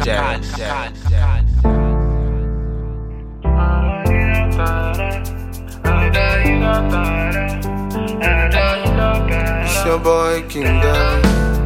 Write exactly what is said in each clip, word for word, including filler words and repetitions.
It's your boy King Daddy.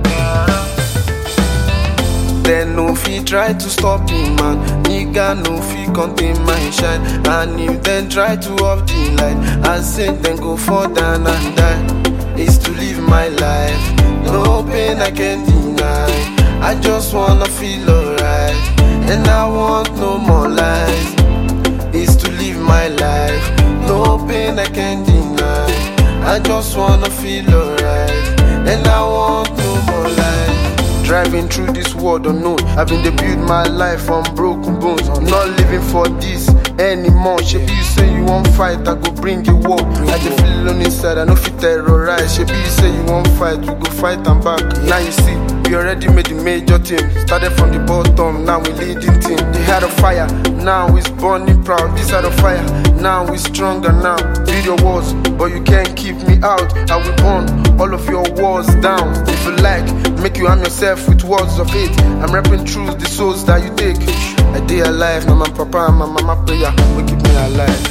Then no fit try to stop me, man. Nigga no fit contain my shine. And if then try to off the light, I say then go fall down and die. It's to live my life, no pain I can deny. I just wanna feel alright, and I want no more lies. It's to live my life, no pain I can deny. I just wanna feel alright, and I want no more lies. Driving through this world unknown, I've been to build my life on broken bones. I'm not living for this anymore. Shebi you say you won't fight, I go bring you up. I just feel alone inside, I no fit terrorize. Shebi you say you won't fight, we go fight and back. Now you see, we already made the major team. Started from the bottom, now we leading team. They had a fire, now we burning proud. This had a fire, now we stronger now. Build your walls, but you can't keep me out. I will burn all of your walls down. If you like, make you harm yourself with words of hate. I'm rapping through the souls that you take. I day alive, now my papa and my mama prayer will keep me alive.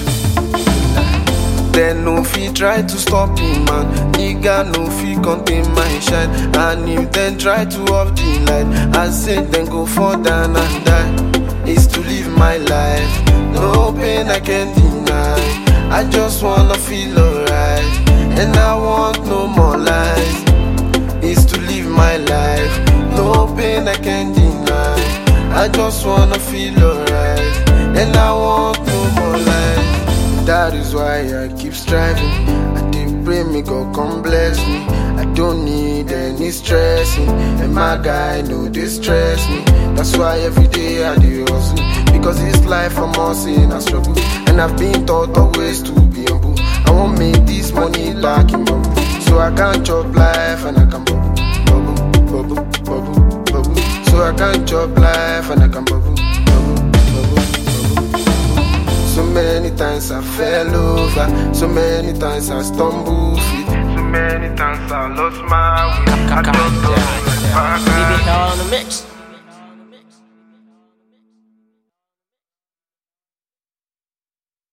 Then no fit try to stop me, man. Nigga no fit contain my shine. And if then try to off the light, I say then go fall down and die. It's to live my life, no pain I can deny. I just wanna feel alright, and I want no more lies. It's to live my life, no pain I can deny. I just wanna feel alright, and I want no more lies. That is why I keep striving. I did pray me God come bless me. I don't need any stressing, and my guy no distress me. That's why every day I do hustle, because this life I'm all seeing a struggle, and I've been taught always to be humble. I won't make this money back in bubble, so I can't chop life and I can bubble, bubble, bubble, bubble, bubble. So I can't chop life and I can bubble, bubble, bubble, bubble. So many times I fell over, so many times I stumbled feet, so many times I lost my way. I don't know. Leave it all on the mix.